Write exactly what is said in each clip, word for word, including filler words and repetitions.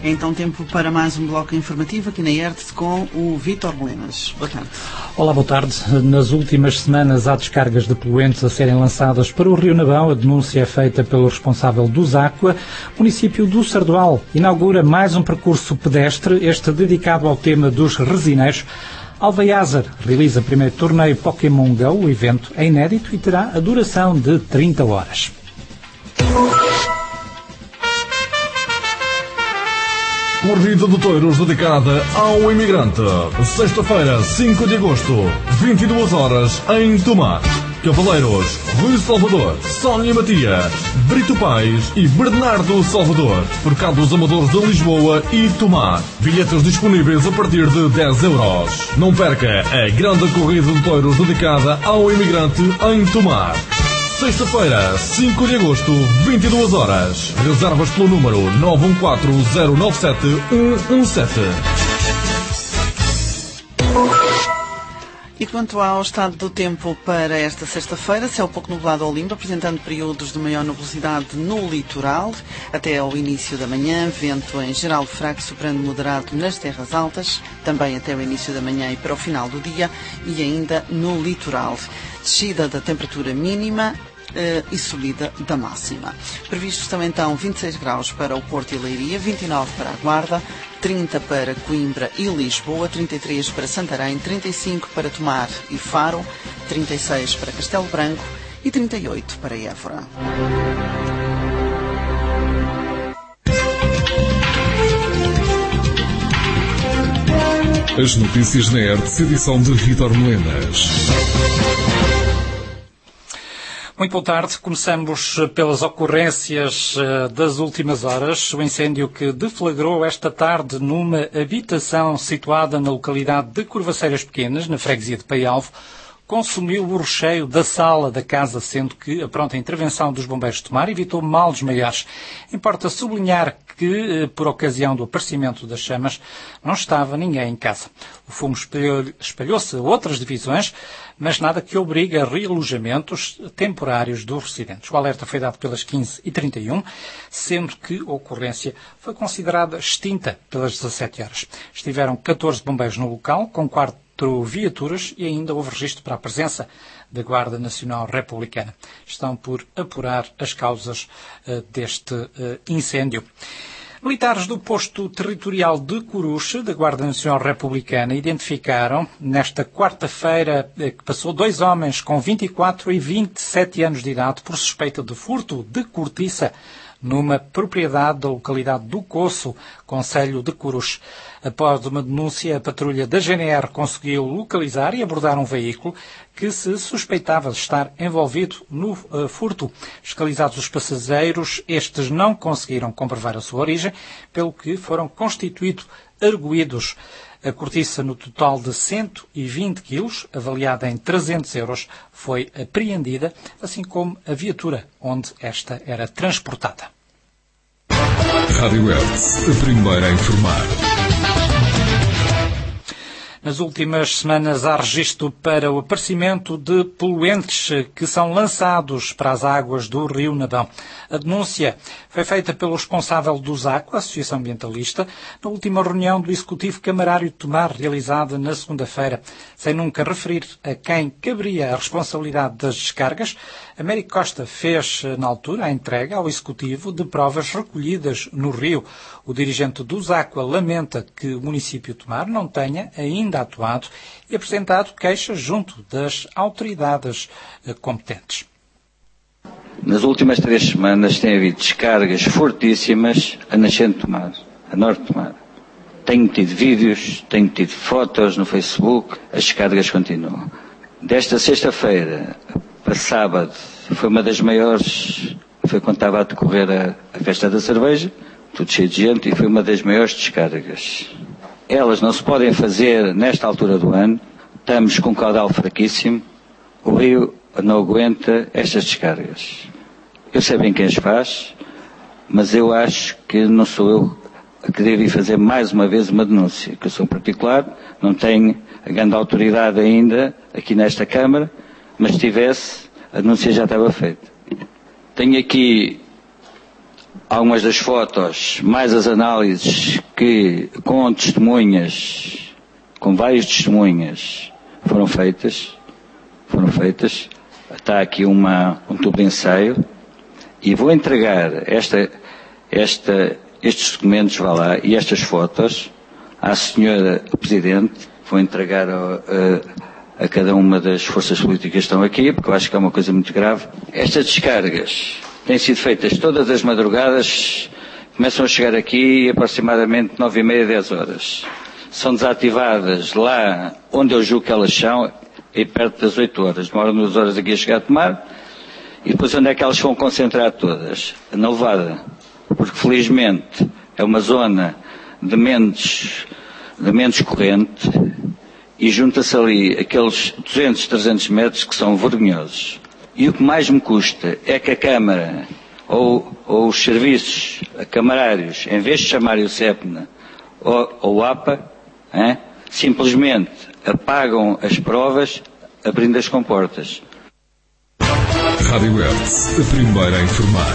É então tempo para mais um bloco informativo aqui na R T S com o Vítor Melenas. Boa tarde. Olá, boa tarde. Nas últimas semanas há descargas de poluentes a serem lançadas para o Rio Nabão. A denúncia é feita pelo responsável do Záqua. O município do Sardual inaugura mais um percurso pedestre, este dedicado ao tema dos resineiros. Alveiazar realiza o primeiro torneio Pokémon Go. O evento é inédito e terá a duração de trinta horas. Corrida de touros dedicada ao imigrante. Sexta-feira, cinco de agosto, vinte e duas horas, em Tomar. Cavaleiros, Rui Salvador, Sónia Matia, Brito Paes e Bernardo Salvador. Por cá dos amadores de Lisboa e Tomar. Bilhetes disponíveis a partir de dez euros. Não perca a grande corrida de touros dedicada ao imigrante em Tomar. Sexta-feira, cinco de agosto, vinte e duas horas. Reservas pelo número nove um quatro zero nove sete um um sete. E quanto ao estado do tempo para esta sexta-feira, céu pouco nublado ao limpo, apresentando períodos de maior nubosidade no litoral, até ao início da manhã, vento em geral fraco, soprando moderado nas terras altas, também até o início da manhã e para o final do dia, e ainda no litoral. Descida da temperatura mínima Uh, e subida da máxima. Previstos estão então vinte e seis graus para o Porto e Leiria, vinte e nove para a Guarda, trinta para Coimbra e Lisboa, trinta e três para Santarém, trinta e cinco para Tomar e Faro, trinta e seis para Castelo Branco e trinta e oito para Évora. As notícias na R T S, edição de Vítor Melenas. Muito boa tarde. Começamos pelas ocorrências das últimas horas. O incêndio que deflagrou esta tarde numa habitação situada na localidade de Curvaceiras Pequenas, na freguesia de Paialvo, consumiu o recheio da sala da casa, sendo que a pronta intervenção dos bombeiros de Tomar evitou males maiores. Importa sublinhar que, por ocasião do aparecimento das chamas, não estava ninguém em casa. O fumo espalhou-se a outras divisões, mas nada que obrigue a realojamentos temporários dos residentes. O alerta foi dado pelas quinze e trinta e um, sendo que a ocorrência foi considerada extinta pelas dezassete horas. Estiveram catorze bombeiros no local, com quatro viaturas, e ainda houve registro para a presença da Guarda Nacional Republicana. Estão por apurar as causas uh, deste uh, incêndio. Militares do posto territorial de Coruche, da Guarda Nacional Republicana, identificaram, nesta quarta-feira, que passou, dois homens com vinte e quatro e vinte e sete anos de idade por suspeita de furto de cortiça numa propriedade da localidade do Coço, concelho de Coruche. Após uma denúncia, a patrulha da G N R conseguiu localizar e abordar um veículo que se suspeitava de estar envolvido no uh, furto. Fiscalizados os passageiros, estes não conseguiram comprovar a sua origem, pelo que foram constituídos arguídos. A cortiça, no total de cento e vinte quilos, avaliada em trezentos euros, foi apreendida, assim como a viatura onde esta era transportada. Rádio R T S, a primeira a informar. Nas últimas semanas há registro para o aparecimento de poluentes que são lançados para as águas do Rio Nabão. A denúncia foi feita pelo responsável do Záqua, a Associação Ambientalista, na última reunião do Executivo Camarário de Tomar, realizada na segunda-feira. Sem nunca referir a quem caberia a responsabilidade das descargas, Américo Costa fez, na altura, a entrega ao Executivo de provas recolhidas no rio. O dirigente do Záqua lamenta que o município de Tomar não tenha ainda atuado e apresentado queixas junto das autoridades competentes. Nas últimas três semanas tem havido descargas fortíssimas a nascente de Tomar, a norte de Tomar. Tenho tido vídeos, tenho tido fotos no Facebook, as descargas continuam. Desta sexta-feira para sábado foi uma das maiores, foi quando estava a decorrer a, a festa da cerveja, tudo cheio de gente, e foi uma das maiores descargas. Elas não se podem fazer nesta altura do ano, estamos com um caudal fraquíssimo, o rio não aguenta estas descargas. Eu sei bem quem as faz, mas eu acho que não sou eu que devo ir fazer mais uma vez uma denúncia, que eu sou particular, não tenho a grande autoridade ainda aqui nesta Câmara, mas se tivesse, a denúncia já estava feita. Tenho aqui algumas das fotos, mais as análises que com testemunhas, com várias testemunhas, foram feitas, foram feitas. Está aqui uma, um tubo de ensaio e vou entregar esta, esta, estes documentos, vá lá, e estas fotos à senhora Presidente, vou entregar a, a, a cada uma das forças políticas que estão aqui, porque eu acho que é uma coisa muito grave. Estas descargas têm sido feitas todas as madrugadas, começam a chegar aqui aproximadamente nove e meia, dez horas. São desativadas lá onde eu julgo que elas são, e perto das oito horas. Demoram duas horas aqui a chegar a tomar. E depois onde é que elas vão concentrar todas? Na Levada. Porque felizmente é uma zona de menos, de menos corrente e junta-se ali aqueles duzentos, trezentos metros que são vergonhosos. E o que mais me custa é que a Câmara ou, ou os serviços camarários, em vez de chamarem o SEPNA ou, ou o APA, hein, simplesmente apagam as provas abrindo as comportas. Rádio Hertz, a primeira a informar.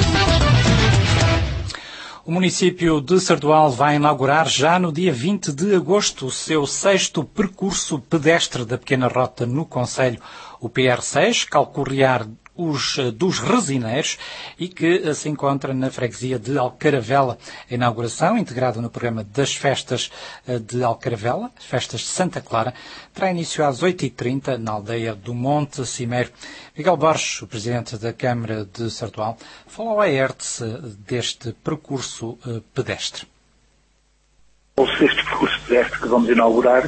O município de Sardual vai inaugurar já no dia vinte de agosto o seu sexto percurso pedestre da pequena rota no concelho, o P R seis, calcorrear os dos Resineiros, e que se encontra na freguesia de Alcaravela. A inauguração, integrada no programa das festas de Alcaravela, as festas de Santa Clara, terá início às oito e trinta na aldeia do Monte Cimeiro. Miguel Borges, o presidente da Câmara de Sardual, falou à Hertz deste percurso pedestre. O sexto percurso pedestre que vamos inaugurar,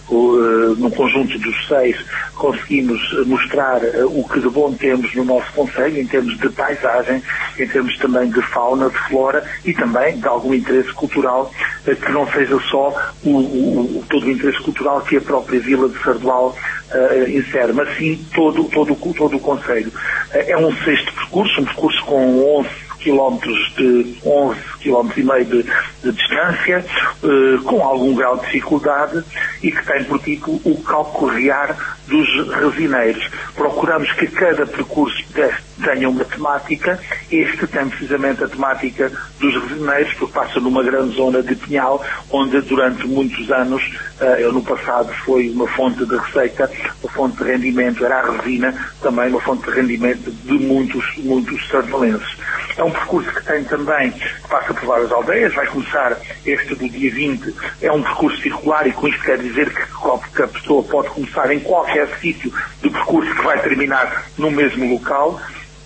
uh, num conjunto dos seis, conseguimos mostrar uh, o que de bom temos no nosso concelho, em termos de paisagem, em termos também de fauna, de flora e também de algum interesse cultural, uh, que não seja só o, o, todo o interesse cultural que a própria vila de Sardual uh, insere, mas sim todo, todo, todo o concelho. Uh, é um sexto percurso, um percurso com onze quilómetros de onze quilómetros e meio de, de distância, eh, com algum grau de dificuldade e que tem por título o calcorrear dos resineiros. Procuramos que cada percurso tenha uma temática. Este tem precisamente a temática dos resineiros, porque passa numa grande zona de Pinhal, onde durante muitos anos, eh, no passado foi uma fonte de receita, uma fonte de rendimento, era a resina, também uma fonte de rendimento de muitos, muitos sardalenses. É um percurso que tem também, que passa por várias aldeias, vai começar este do dia vinte, é um percurso circular e com isto quer dizer que, que a pessoa pode começar em qualquer sítio do percurso que vai terminar no mesmo local,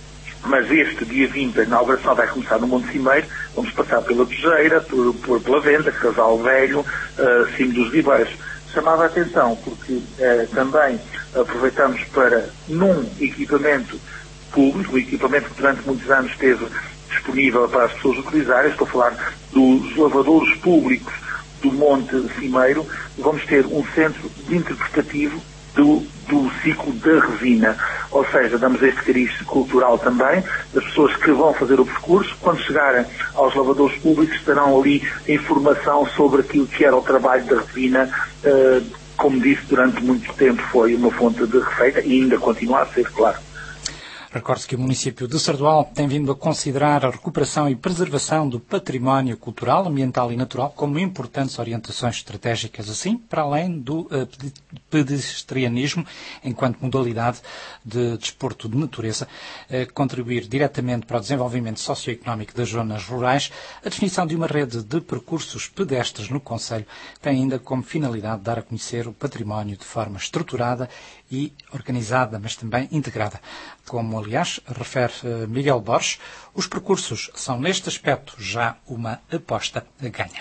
mas este dia vinte, a inauguração vai começar no Monte Cimeiro, vamos passar pela Pejeira, por, por, pela Venda, Casal Velho, uh, Cimo dos Ribeiros. Chamava a atenção porque uh, também aproveitamos para, num equipamento público, o equipamento que durante muitos anos esteve disponível para as pessoas utilizarem, estou a falar dos lavadouros públicos do Monte Cimeiro, vamos ter um centro interpretativo do, do ciclo da resina, ou seja, damos este cariz cultural também, das pessoas que vão fazer o percurso, quando chegarem aos lavadouros públicos terão ali informação sobre aquilo que era o trabalho da resina, uh, como disse, durante muito tempo foi uma fonte de receita e ainda continua a ser, claro. Recorde-se que o município de Sardual tem vindo a considerar a recuperação e preservação do património cultural, ambiental e natural como importantes orientações estratégicas, assim, para além do uh, pedestrianismo enquanto modalidade de desporto de natureza, uh, contribuir diretamente para o desenvolvimento socioeconómico das zonas rurais. A definição de uma rede de percursos pedestres no concelho tem ainda como finalidade dar a conhecer o património de forma estruturada e organizada, mas também integrada. Como, aliás, refere Miguel Borges, os percursos são, neste aspecto, já uma aposta ganha.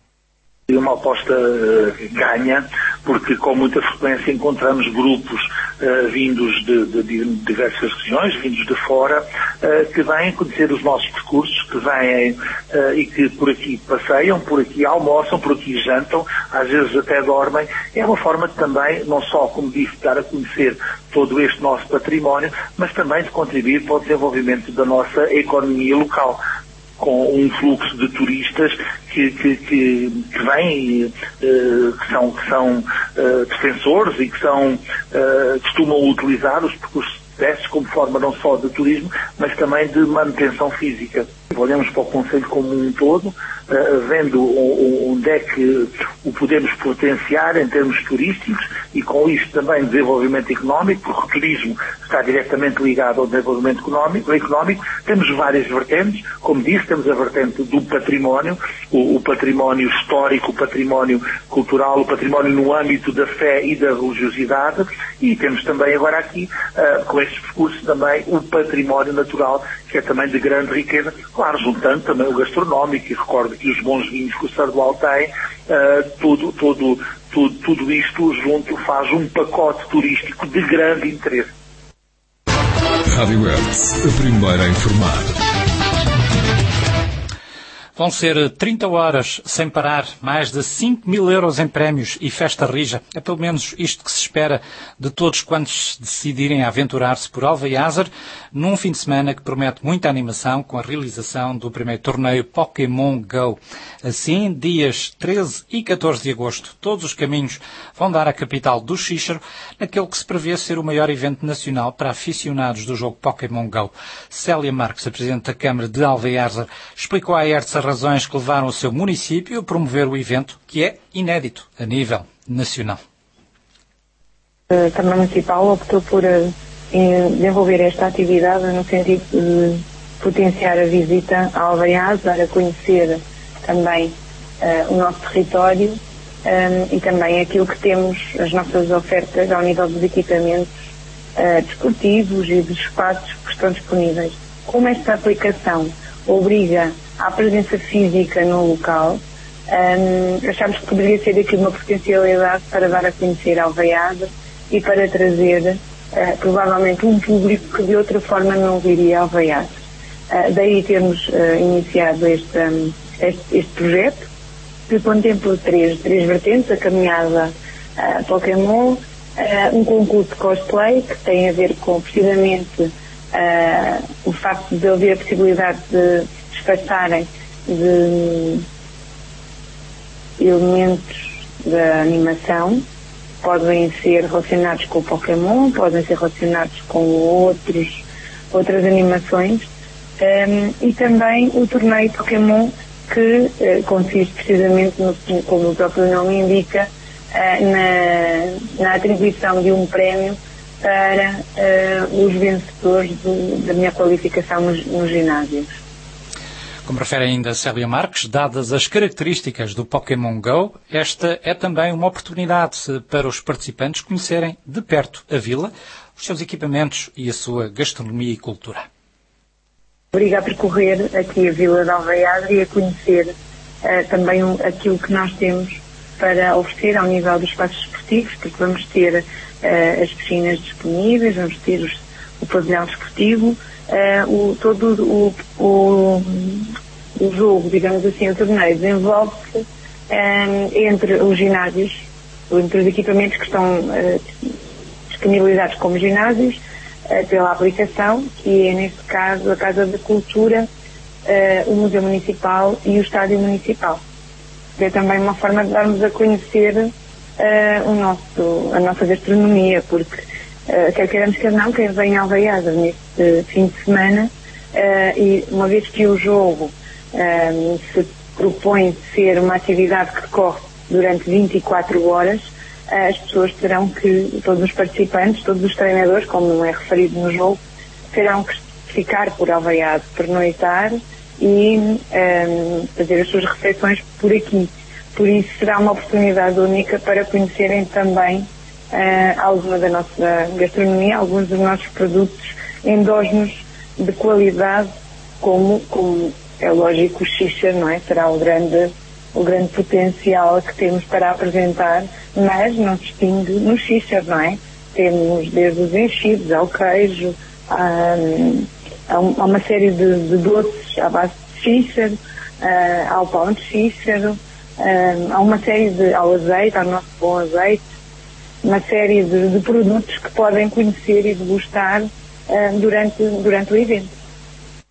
Uma aposta uh, ganha, porque com muita frequência encontramos grupos uh, vindos de, de, de diversas regiões, vindos de fora, uh, que vêm conhecer os nossos percursos, que vêm uh, e que por aqui passeiam, por aqui almoçam, por aqui jantam, às vezes até dormem. É uma forma de também, não só, como disse, dar a conhecer todo este nosso património, mas também de contribuir para o desenvolvimento da nossa economia local, com um fluxo de turistas que, que, que, que vêm, uh, que são, que são uh, defensores e que são, uh, costumam utilizar os percursos pedestres como forma não só de turismo, mas também de manutenção física. olhamos para o Conselho como um todo, uh, vendo onde é que o podemos potenciar em termos turísticos e com isto também desenvolvimento económico, porque o turismo está diretamente ligado ao desenvolvimento económico. económico. Temos várias vertentes, como disse, temos a vertente do património, o, o património histórico, o património cultural, o património no âmbito da fé e da religiosidade, e temos também agora aqui, uh, com estes percursos também, o património natural, que é também de grande riqueza, claro, juntando também o gastronómico, e recordo que os bons vinhos que o Sardual tem, uh, tudo, tudo, tudo, tudo isto junto faz um pacote turístico de grande interesse. Rádio Hertz, a primeira a informar. Vão ser trinta horas sem parar, mais de cinco mil euros em prémios e festa rija. É pelo menos isto que se espera de todos quantos decidirem aventurar-se por Alveiázar, num fim de semana que promete muita animação com a realização do primeiro torneio Pokémon Go. Assim, dias treze e catorze de agosto, todos os caminhos vão dar à capital do Xíxaro, naquele que se prevê ser o maior evento nacional para aficionados do jogo Pokémon Go. Célia Marques, a Presidente da Câmara de Alveiázar, explicou à Hertz a razões que levaram o seu município a promover o evento, que é inédito a nível nacional. A Câmara Municipal optou por uh, desenvolver esta atividade no sentido de potenciar a visita a Alveiázar, a conhecer também uh, o nosso território um, e também aquilo que temos, as nossas ofertas ao nível dos equipamentos uh, desportivos e dos espaços que estão disponíveis. Como esta aplicação obriga à presença física no local, um, achámos que poderia ser aqui uma potencialidade para dar a conhecer Alveiázar e para trazer uh, provavelmente um público que de outra forma não viria a Alveiázar. Uh, daí termos uh, iniciado este, um, este, este projeto, que contempla três, três vertentes: a caminhada uh, Pokémon, uh, um concurso de cosplay, que tem a ver com precisamente uh, o facto de haver a possibilidade de disfarçarem de elementos da animação. Podem ser relacionados com o Pokémon, podem ser relacionados com outros, outras animações, um, e também o torneio Pokémon, que uh, consiste precisamente, no, como o próprio nome indica, uh, na, na atribuição de um prémio para uh, os vencedores do, da minha qualificação nos, nos ginásios. Como refere ainda Célia Marques, dadas as características do Pokémon Go, esta é também uma oportunidade para os participantes conhecerem de perto a vila, os seus equipamentos e a sua gastronomia e cultura. Obriga a percorrer aqui a vila de Alveiázar e a conhecer uh, também um, aquilo que nós temos para oferecer ao nível dos espaços esportivos, porque vamos ter uh, as piscinas disponíveis, vamos ter os, o pavilhão desportivo, uh, o, todo o, o, o jogo, digamos assim, o torneio desenvolve-se um, entre os ginásios, entre os equipamentos que estão uh, disponibilizados como ginásios, uh, pela aplicação, que é, neste caso, a Casa da Cultura, uh, o Museu Municipal e o Estádio Municipal. É também uma forma de darmos a conhecer uh, o nosso, a nossa gastronomia, porque uh, quer queiramos, quer não, quem vem a Alveiázar neste fim de semana, uh, e uma vez que o jogo uh, se propõe ser uma atividade que decorre durante vinte e quatro horas, uh, as pessoas terão que, todos os participantes, todos os treinadores, como não é referido no jogo, terão que ficar por Alveiázar, pernoitar e um, fazer as suas refeições por aqui. Por isso será uma oportunidade única para conhecerem também uh, alguma da nossa gastronomia, alguns dos nossos produtos endógenos de qualidade, como, como é lógico o Xíxaro, não é? Será o grande, o grande potencial que temos para apresentar, mas não se extingue no Xíxaro, não é? Temos desde os enchidos ao queijo, um, há uma série de, de doces à base de Xíxaro, uh, ao pão de Xíxaro, uh, há uma série de, ao azeite, ao nosso bom azeite, uma série de, de produtos que podem conhecer e degustar uh, durante, durante o evento.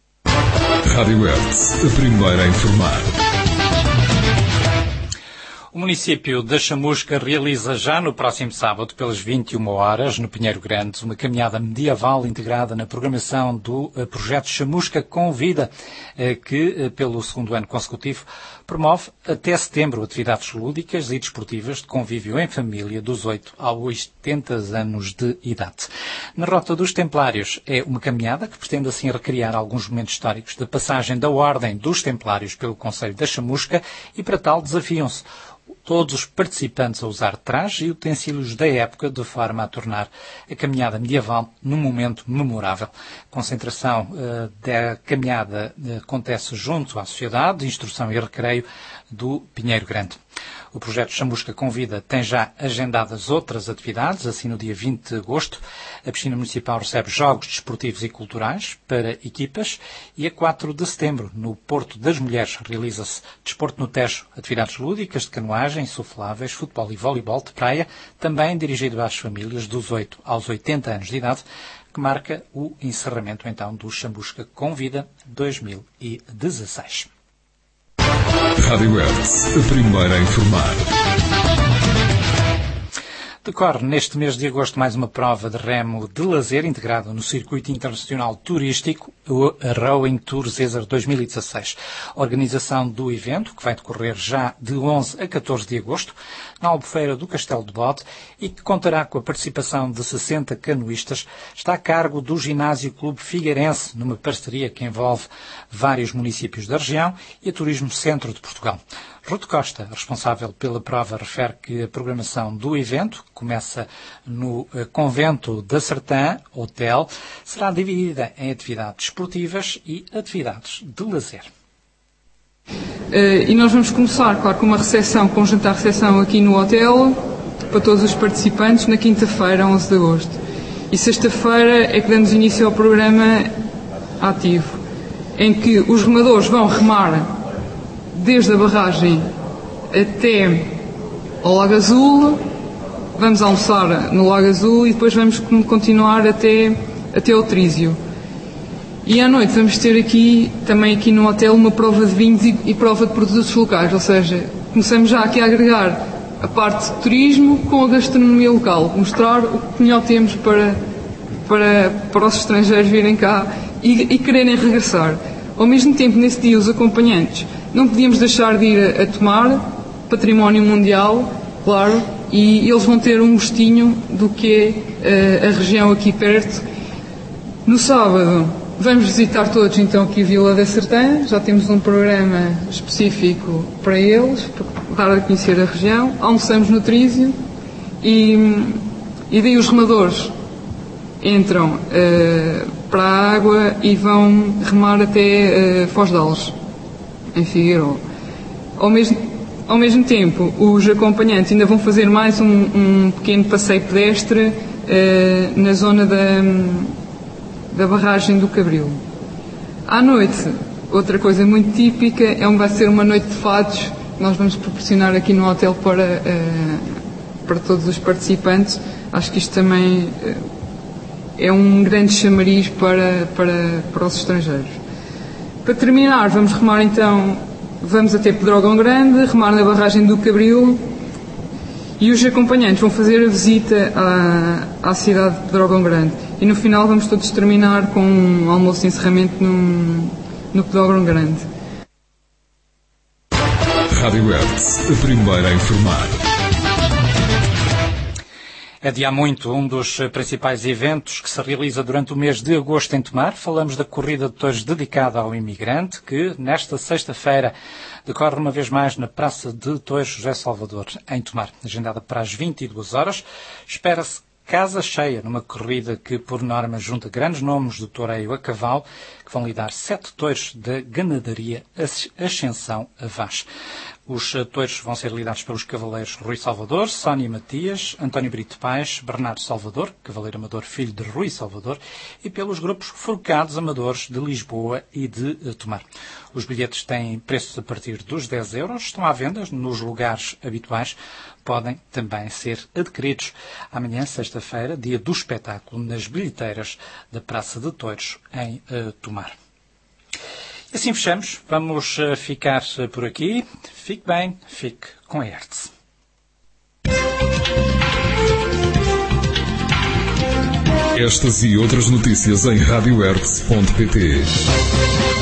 Rádio Hertz, a primeira a informar. O município da Chamusca realiza já no próximo sábado, pelas vinte e uma horas, no Pinheiro Grande, uma caminhada medieval integrada na programação do projeto Chamusca Convida, que, pelo segundo ano consecutivo, promove até setembro atividades lúdicas e desportivas de convívio em família dos oito aos oitenta anos de idade. Na Rota dos Templários é uma caminhada que pretende assim recriar alguns momentos históricos da passagem da Ordem dos Templários pelo Concelho da Chamusca e para tal desafiam-se todos os participantes a usar trajes e utensílios da época de forma a tornar a caminhada medieval num momento memorável. A concentração uh, da caminhada uh, acontece junto à Sociedade de Instrução e Recreio do Pinheiro Grande. O projeto Chamusca Convida tem já agendadas outras atividades, assim no dia vinte de agosto. A piscina municipal recebe jogos desportivos e culturais para equipas e a quatro de setembro, no Porto das Mulheres, realiza-se desporto no Tejo, atividades lúdicas de canoagem, insufláveis, futebol e voleibol de praia, também dirigido às famílias dos oito aos oitenta anos de idade, que marca o encerramento então do Chamusca Convida dois mil e dezasseis. Rádio Hertz, a primeira a informar. Decorre neste mês de agosto mais uma prova de remo de lazer integrada no Circuito Internacional Turístico, o Rowing Tour César dois mil e dezasseis. A organização do evento, que vai decorrer já de onze a catorze de agosto, na Albufeira do Castelo de Bode, e que contará com a participação de sessenta canoístas, está a cargo do Ginásio Clube Figueirense, numa parceria que envolve vários municípios da região e a Turismo Centro de Portugal. Ruth Costa, responsável pela prova, refere que a programação do evento, que começa no Convento da Sertã, hotel, será dividida em atividades esportivas e atividades de lazer. Uh, e nós vamos começar, claro, com uma recepção, com um jantar-recepção aqui no hotel, para todos os participantes, na quinta-feira, onze de agosto. E sexta-feira é que damos início ao programa ativo, em que os remadores vão remar desde a barragem até ao Lago Azul, vamos almoçar no Lago Azul e depois vamos continuar até, até ao Trísio. E à noite vamos ter aqui, também aqui no hotel, uma prova de vinhos e, e prova de produtos locais, ou seja, começamos já aqui a agregar a parte de turismo com a gastronomia local, mostrar o que melhor temos para, para, para os estrangeiros virem cá e, e quererem regressar. Ao mesmo tempo, nesse dia, os acompanhantes não podíamos deixar de ir a, a tomar, património mundial, claro, e eles vão ter um gostinho do que é uh, a região aqui perto. No sábado, vamos visitar todos então aqui a Vila da Sertã, já temos um programa específico para eles, para dar a conhecer a região. Almoçamos no Trísio e, e daí os remadores entram uh, para a água e vão remar até uh, Foz de Alves, em Figueiró. Ao mesmo, ao mesmo tempo, os acompanhantes ainda vão fazer mais um, um pequeno passeio pedestre uh, na zona da, da barragem do Cabril. À noite, outra coisa muito típica, é um, vai ser uma noite de fados que nós vamos proporcionar aqui no hotel para, uh, para todos os participantes. Acho que isto também uh, é um grande chamariz para, para, para os estrangeiros. Para terminar, vamos remar então, vamos até Pedrógão Grande, remar na barragem do Cabril e os acompanhantes vão fazer a visita à, à cidade de Pedrógão Grande. E no final vamos todos terminar com um almoço de encerramento no, no Pedrógão Grande. Rádio Hertz, a primeira a informar. É de há muito um dos principais eventos que se realiza durante o mês de agosto em Tomar. Falamos da corrida de touros dedicada ao imigrante, que nesta sexta-feira decorre uma vez mais na Praça de Touros José Salvador, em Tomar. Agendada para as vinte e duas horas, espera-se casa cheia numa corrida que, por norma, junta grandes nomes do toureio a cavalo, que vão lidar sete touros da ganadaria Ascensão a Vaz. Os touros vão ser lidados pelos cavaleiros Rui Salvador, Sónia Matias, António Brito Paes, Bernardo Salvador, cavaleiro amador filho de Rui Salvador, e pelos grupos Forcados Amadores de Lisboa e de Tomar. Os bilhetes têm preços a partir dos dez euros, estão à venda nos lugares habituais, podem também ser adquiridos. Amanhã, sexta-feira, dia do espetáculo, nas bilheteiras da Praça de Touros, em uh, Tomar. Assim fechamos. Vamos ficar por aqui. Fique bem, fique com a Hertz. Estas e outras notícias em radio hertz ponto pt.